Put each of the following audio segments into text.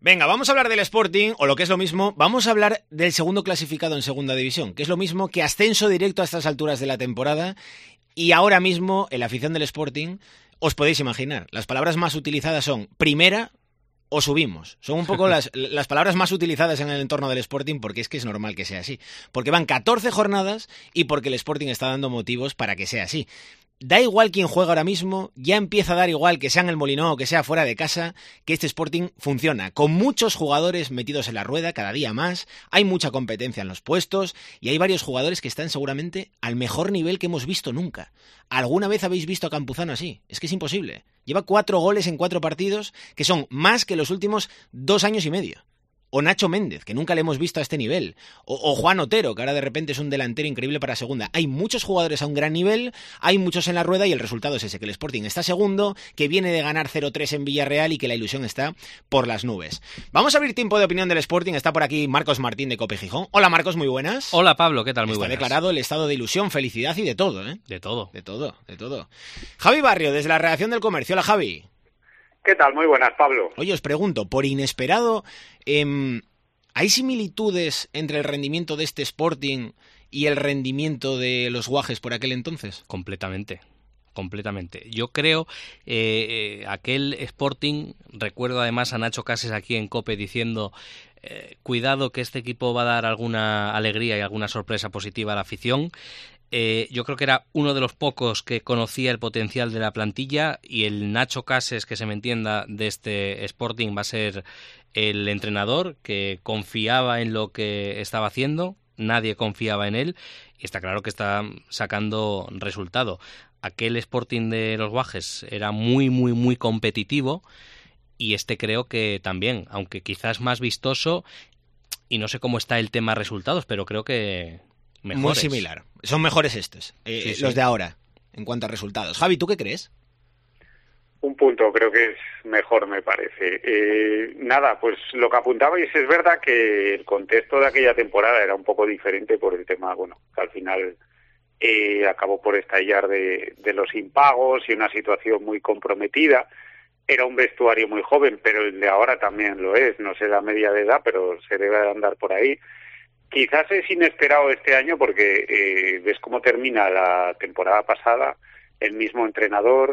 Venga, vamos a hablar del Sporting, o lo que es lo mismo, vamos a hablar del segundo clasificado en segunda división, que es lo mismo que ascenso directo a estas alturas de la temporada. Y ahora mismo, en la afición del Sporting, os podéis imaginar, las palabras más utilizadas son primera o subimos. Son un poco las palabras más utilizadas en el entorno del Sporting, porque es que es normal que sea así. Porque van 14 jornadas y porque el Sporting está dando motivos para que sea así. Da igual quién juega ahora mismo, ya empieza a dar igual que sea en el Molinón o que sea fuera de casa, que este Sporting funciona, con muchos jugadores metidos en la rueda cada día más, hay mucha competencia en los puestos y hay varios jugadores que están seguramente al mejor nivel que hemos visto nunca. ¿Alguna vez habéis visto a Campuzano así? Es que es imposible. Lleva 4 goles en 4 partidos, que son más que los últimos 2 años y medio. O Nacho Méndez, que nunca le hemos visto a este nivel. O Juan Otero, que ahora de repente es un delantero increíble para segunda. Hay muchos jugadores a un gran nivel, hay muchos en la rueda y el resultado es ese, que el Sporting está segundo, que viene de ganar 0-3 en Villarreal y que la ilusión está por las nubes. Vamos a abrir tiempo de opinión del Sporting. Está por aquí Marcos Martín de Cope Gijón. Hola Marcos, muy buenas. Hola Pablo, ¿qué tal? Muy está buenas. Está declarado el estado de ilusión, felicidad y de todo, ¿eh? De todo. De todo, de todo. Javi Barrio, desde la redacción del Comercio. Hola Javi. ¿Qué tal? Muy buenas, Pablo. Oye, os pregunto, por inesperado... ¿hay similitudes entre el rendimiento de este Sporting y el rendimiento de los Guajes por aquel entonces? Completamente. Yo creo aquel Sporting, recuerdo además a Nacho Cases aquí en COPE diciendo cuidado que este equipo va a dar alguna alegría y alguna sorpresa positiva a la afición. Yo creo que era uno de los pocos que conocía el potencial de la plantilla y el Nacho Cases, que se me entienda, de este Sporting va a ser el entrenador que confiaba en lo que estaba haciendo, nadie confiaba en él y está claro que está sacando resultado. Aquel Sporting de los Guajes era muy competitivo y este creo que también, aunque quizás más vistoso y no sé cómo está el tema resultados, pero creo que mejores. Muy similar. Son mejores estos, sí. Los de ahora, en cuanto a resultados. Javi, ¿tú qué crees? Un punto, creo que es mejor, me parece. Nada, pues lo que apuntabais es verdad que el contexto de aquella temporada era un poco diferente por el tema, bueno, que al final acabó por estallar de los impagos y una situación muy comprometida. Era un vestuario muy joven, pero el de ahora también lo es. No sé la media de edad, pero se debe de andar por ahí. Quizás es inesperado este año porque ves cómo termina la temporada pasada, el mismo entrenador,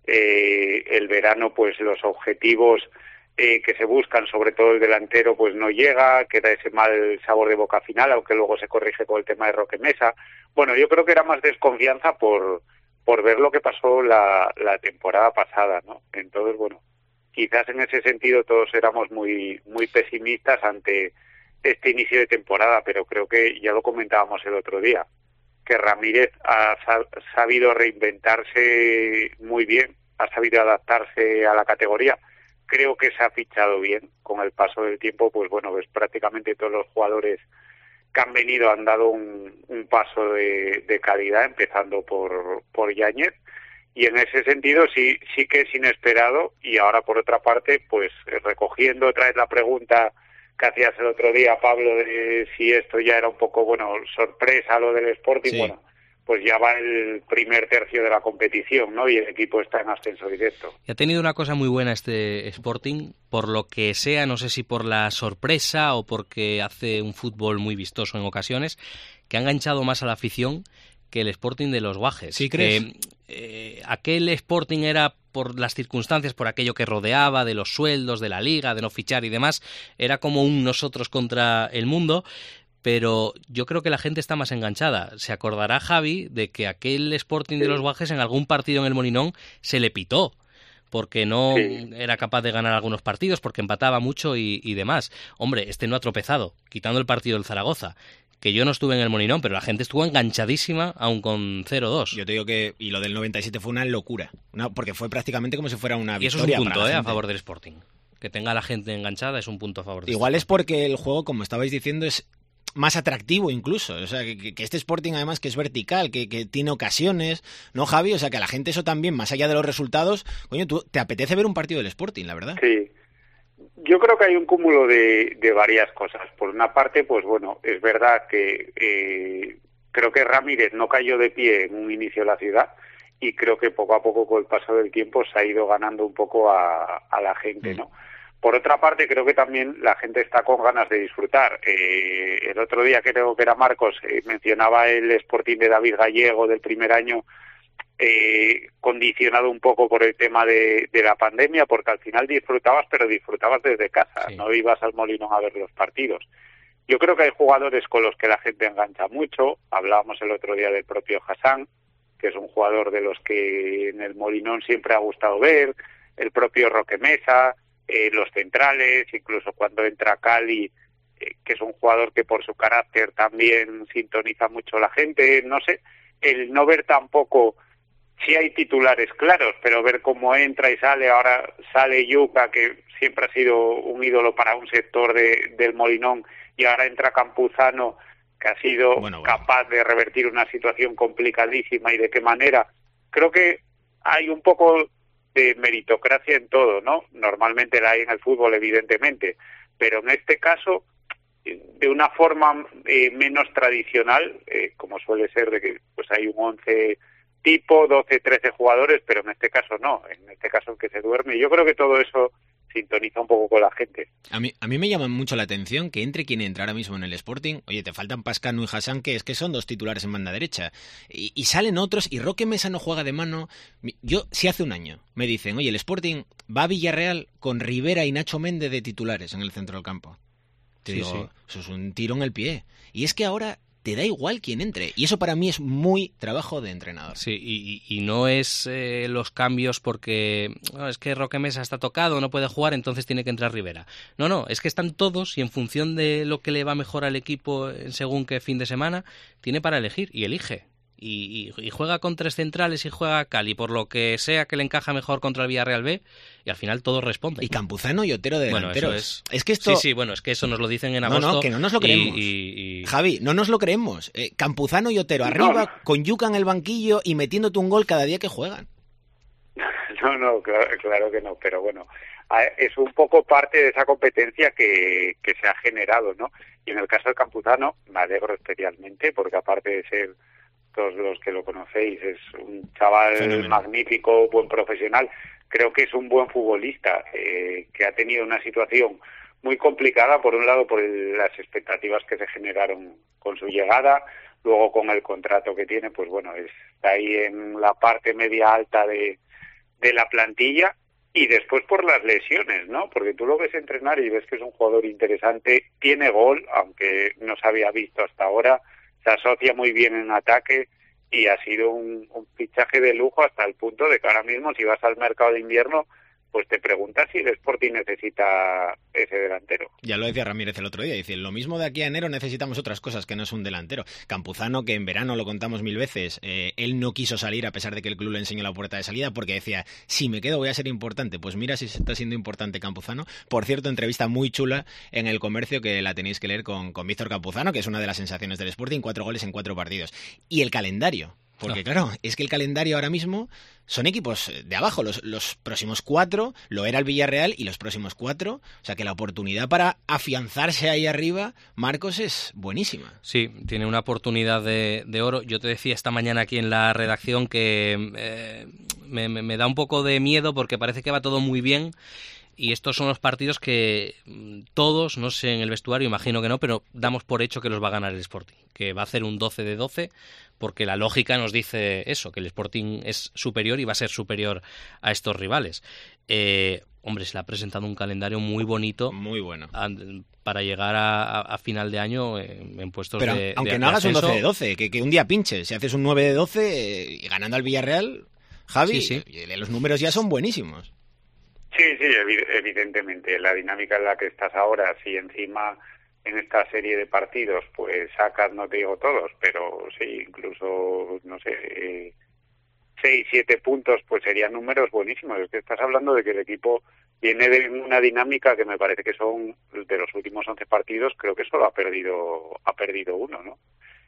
el verano pues los objetivos que se buscan, sobre todo el delantero, pues no llega, queda ese mal sabor de boca final, aunque luego se corrige con el tema de Roque Mesa. Bueno, yo creo que era más desconfianza por ver lo que pasó la temporada pasada, ¿no? Entonces, bueno, quizás en ese sentido todos éramos muy pesimistas ante este inicio de temporada, pero creo que ya lo comentábamos el otro día, que Ramírez ha sabido reinventarse muy bien, ha sabido adaptarse a la categoría. Creo que se ha fichado bien con el paso del tiempo, pues bueno, ves prácticamente todos los jugadores que han venido han dado un paso de calidad, empezando por Yáñez, y en ese sentido sí que es inesperado. Y ahora por otra parte, pues recogiendo otra vez la pregunta que hacías el otro día, Pablo, de si esto ya era un poco, bueno, sorpresa lo del Sporting, sí. Bueno, pues ya va el primer tercio de la competición, ¿no? Y el equipo está en ascenso directo. Y ha tenido una cosa muy buena este Sporting, por lo que sea, no sé si por la sorpresa o porque hace un fútbol muy vistoso en ocasiones, que ha enganchado más a la afición que el Sporting de los Guajes. ¿Sí crees? Aquel Sporting era por las circunstancias, por aquello que rodeaba, de los sueldos, de la liga, de no fichar y demás, era como un nosotros contra el mundo, pero yo creo que la gente está más enganchada. Se acordará Javi de que aquel Sporting de los Guajes en algún partido en el Molinón se le pitó, porque no era capaz de ganar algunos partidos, porque empataba mucho y demás. Hombre, este no ha tropezado, quitando el partido del Zaragoza, que yo no estuve en el Molinón, pero la gente estuvo enganchadísima, aun con 0-2. Yo te digo que, y lo del 97 fue una locura, porque fue prácticamente como si fuera una victoria. Y eso es un punto a favor del Sporting. Que tenga a la gente enganchada es un punto a favor del Igual es porque el juego, como estabais diciendo, es más atractivo incluso, o sea, que este Sporting además que es vertical, que tiene ocasiones, ¿no, Javi? O sea, que a la gente eso también, más allá de los resultados, coño, te apetece ver un partido del Sporting, la verdad. Sí. Yo creo que hay un cúmulo de varias cosas. Por una parte, pues bueno, es verdad que creo que Ramírez no cayó de pie en un inicio de la Ciudad y creo que poco a poco con el paso del tiempo se ha ido ganando un poco a la gente, ¿no? Por otra parte, creo que también la gente está con ganas de disfrutar. El otro día creo que era Marcos, mencionaba el Sporting de David Gallego del primer año, condicionado un poco por el tema de la pandemia, porque al final disfrutabas, pero disfrutabas desde casa, sí. No ibas al Molinón a ver los partidos. Yo creo que hay jugadores con los que la gente engancha mucho. Hablábamos el otro día del propio Hassan, que es un jugador de los que en el Molinón siempre ha gustado ver, el propio Roque Mesa, los centrales, incluso cuando entra Cali, que es un jugador que por su carácter también sintoniza mucho la gente. No sé, el no ver tampoco, sí hay titulares claros, pero ver cómo entra y sale. Ahora sale Yuca, que siempre ha sido un ídolo para un sector del Molinón, y ahora entra Campuzano, que ha sido capaz de revertir una situación complicadísima. ¿Y de qué manera? Creo que hay un poco de meritocracia en todo, ¿no? Normalmente la hay en el fútbol, evidentemente, pero en este caso, de una forma menos tradicional, como suele ser, de que pues hay un 11 tipo, 12, 13 jugadores, pero en este caso no, en este caso el que se duerme. Yo creo que todo eso sintoniza un poco con la gente. A mí me llama mucho la atención que entre quien entra ahora mismo en el Sporting. Oye, te faltan Pascanu y Hassan, que es que son dos titulares en banda derecha. Y salen otros, y Roque Mesa no juega de mano. Yo, si hace un año me dicen, oye, el Sporting va a Villarreal con Rivera y Nacho Méndez de titulares en el centro del campo. Te digo, eso es un tiro en el pie. Y es que ahora te da igual quién entre. Y eso para mí es muy trabajo de entrenador. Sí, y no es los cambios porque es que Roque Mesa está tocado, no puede jugar, entonces tiene que entrar Rivera. No, es que están todos y en función de lo que le va mejor al equipo según qué fin de semana, tiene para elegir y elige. Y juega con tres centrales y juega Cali, por lo que sea que le encaja mejor contra el Villarreal B, y al final todos responden. Y Campuzano y Otero de delanteros. Bueno, eso es que esto... Sí, bueno, es que eso nos lo dicen en agosto. No, que no nos lo creemos. Javi, no nos lo creemos. Campuzano y Otero arriba, con Yuca en el banquillo y metiéndote un gol cada día que juegan. No, claro que no, pero bueno, es un poco parte de esa competencia que se ha generado, ¿no? Y en el caso de Campuzano, me alegro especialmente, porque aparte de ser, todos los que lo conocéis, es un chaval magnífico, buen profesional. Creo que es un buen futbolista, que ha tenido una situación muy complicada, por un lado por las expectativas que se generaron con su llegada, luego con el contrato que tiene, pues bueno, está ahí en la parte media alta de la plantilla, y después por las lesiones, ¿no? Porque tú lo ves entrenar y ves que es un jugador interesante, tiene gol, aunque no se había visto hasta ahora, se asocia muy bien en ataque y ha sido un fichaje de lujo, hasta el punto de que ahora mismo, si vas al mercado de invierno, pues te preguntas si el Sporting necesita ese delantero. Ya lo decía Ramírez el otro día, dice, lo mismo de aquí a enero necesitamos otras cosas que no es un delantero. Campuzano, que en verano lo contamos 1000 veces, él no quiso salir a pesar de que el club le enseñó la puerta de salida, porque decía, si me quedo voy a ser importante. Pues mira si está siendo importante Campuzano. Por cierto, entrevista muy chula en El Comercio, que la tenéis que leer con Víctor Campuzano, que es una de las sensaciones del Sporting, 4 goles en 4 partidos. Y el calendario. Porque claro, es que el calendario ahora mismo son equipos de abajo, los próximos 4, lo era el Villarreal, y los próximos 4, o sea que la oportunidad para afianzarse ahí arriba, Marcos, es buenísima. Sí, tiene una oportunidad de oro. Yo te decía esta mañana aquí en la redacción que me da un poco de miedo porque parece que va todo muy bien. Y estos son los partidos que todos, no sé en el vestuario, imagino que no, pero damos por hecho que los va a ganar el Sporting, que va a hacer un 12 de 12, porque la lógica nos dice eso, que el Sporting es superior y va a ser superior a estos rivales. Hombre, se le ha presentado un calendario muy bonito. Muy bueno. Para llegar a final de año en puestos pero de aunque de no hagas ascenso, un 12 de 12, que un día pinches, si haces un 9 de 12 y ganando al Villarreal, Javi, Sí. Los números ya son buenísimos. Sí, evidentemente. La dinámica en la que estás ahora, si encima en esta serie de partidos pues sacas, no te digo todos, pero sí, incluso, no sé, 6, 7 puntos, pues serían números buenísimos. Es que estás hablando de que el equipo viene de una dinámica que me parece que son, de los últimos 11 partidos, creo que solo ha perdido uno, ¿no?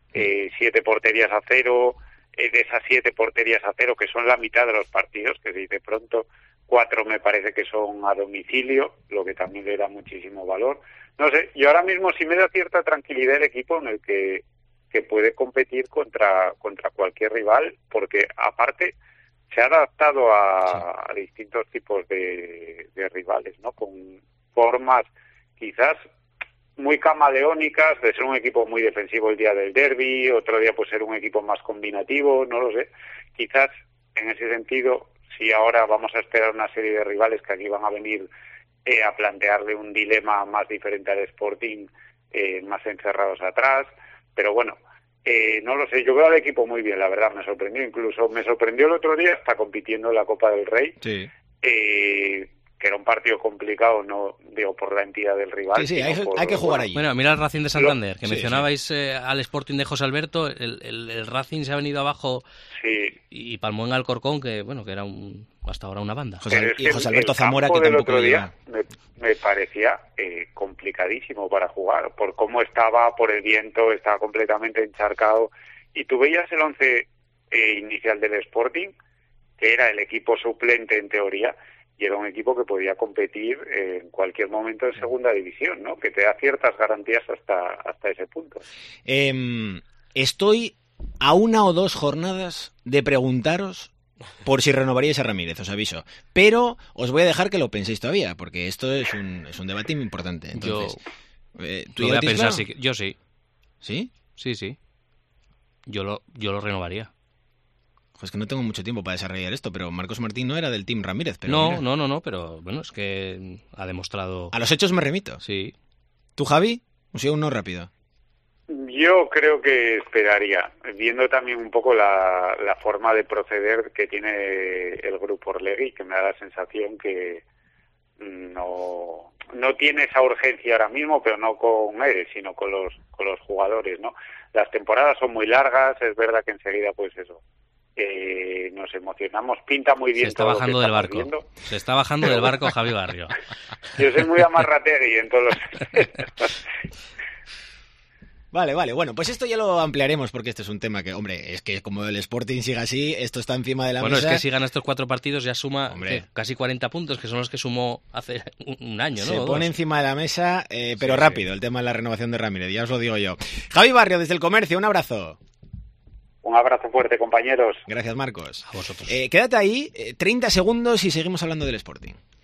7 porterías a 0, de esas 7 porterías a 0, que son la mitad de los partidos, que se dice pronto, 4 me parece que son a domicilio, lo que también le da muchísimo valor. No sé, yo ahora mismo sí me da cierta tranquilidad el equipo en el que puede competir contra cualquier rival, porque aparte se ha adaptado a distintos tipos de rivales, ¿no? Con formas quizás muy camaleónicas, de ser un equipo muy defensivo el día del derbi, otro día pues ser un equipo más combinativo, no lo sé. Quizás en ese sentido, si ahora vamos a esperar una serie de rivales que aquí van a venir a plantearle un dilema más diferente al Sporting, más encerrados atrás, pero bueno, no lo sé, yo veo al equipo muy bien, la verdad, me sorprendió el otro día, está compitiendo en la Copa del Rey, sí. Que era un partido complicado, no digo por la entidad del rival. Sí, hay que jugar allí. Bueno, mira el Racing de Santander, que sí, mencionabais sí. Al Sporting de José Alberto, el Racing se ha venido abajo sí. Y palmó en Alcorcón, que bueno, que era hasta ahora una banda. Y José Alberto Zamora, que tampoco otro día me parecía complicadísimo para jugar, por cómo estaba, por el viento, estaba completamente encharcado, y tú veías el 11 inicial del Sporting, que era el equipo suplente en teoría, y era un equipo que podía competir en cualquier momento en segunda división, ¿no? Que te da ciertas garantías hasta ese punto. Estoy a 1 o 2 jornadas de preguntaros por si renovaríais a Ramírez, os aviso. Pero os voy a dejar que lo penséis todavía, porque esto es un debate muy importante. Entonces, ¿tú lo voy a pensar? Sí, yo sí. ¿Sí? Sí. Yo lo renovaría. Pues que no tengo mucho tiempo para desarrollar esto, pero Marcos Martín no era del Team Ramírez. Pero no, pero bueno, es que ha demostrado... A los hechos me remito. Sí. ¿Tú, Javi? Un sí o un no rápido. Yo creo que esperaría, viendo también un poco la forma de proceder que tiene el grupo Orlegui, que me da la sensación que no tiene esa urgencia ahora mismo, pero no con él, sino con los jugadores, ¿no? Las temporadas son muy largas, es verdad que enseguida pues eso, nos emocionamos, pinta muy bien. Se está bajando del barco. Viendo. Se está bajando del barco Javi Barrio. Yo soy muy amarrategui en todos los... Vale, bueno, pues esto ya lo ampliaremos porque este es un tema que, hombre, es que como el Sporting siga así, esto está encima de la mesa. Bueno, es que si gana estos 4 partidos ya suma casi 40 puntos, que son los que sumó hace un año, ¿no? Se pone encima de la mesa, pero sí, rápido, el tema de la renovación de Ramírez, ya os lo digo yo. Javi Barrio, desde El Comercio, un abrazo. Un abrazo fuerte, compañeros. Gracias, Marcos. A vosotros. Quédate ahí, 30 segundos y seguimos hablando del Sporting.